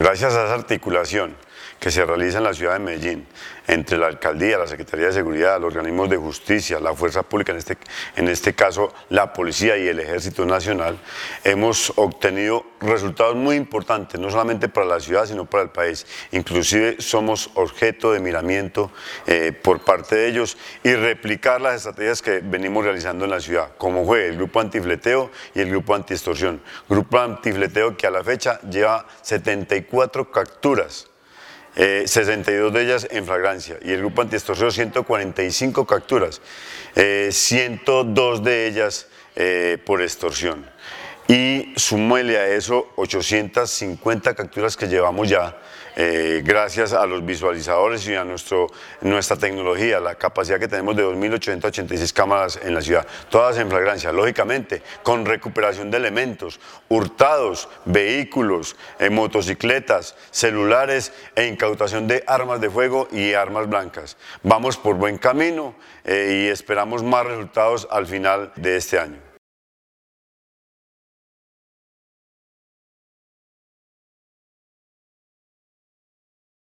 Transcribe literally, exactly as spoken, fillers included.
Gracias a esa articulación que se realiza en la ciudad de Medellín entre la alcaldía, la Secretaría de Seguridad, los organismos de justicia, la fuerza pública, en este, en este caso la policía y el Ejército Nacional, hemos obtenido resultados muy importantes, no solamente para la ciudad, sino para el país. Inclusive somos objeto de miramiento eh, por parte de ellos y replicar las estrategias que venimos realizando en la ciudad, como fue el grupo antifleteo y el grupo antiextorsión. Grupo antifleteo que a la fecha lleva setenta y cuatro capturas. Eh, sesenta y dos de ellas en flagrancia, y el grupo antiextorsión ciento cuarenta y cinco capturas, eh, ciento dos de ellas eh, por extorsión. Y súmele a eso ochocientas cincuenta capturas que llevamos ya, eh, gracias a los visualizadores y a nuestro, nuestra tecnología, la capacidad que tenemos de dos mil ochocientas ochenta y seis cámaras en la ciudad, todas en flagrancia, lógicamente, con recuperación de elementos, hurtados, vehículos, eh, motocicletas, celulares e incautación de armas de fuego y armas blancas. Vamos por buen camino eh, y esperamos más resultados al final de este año.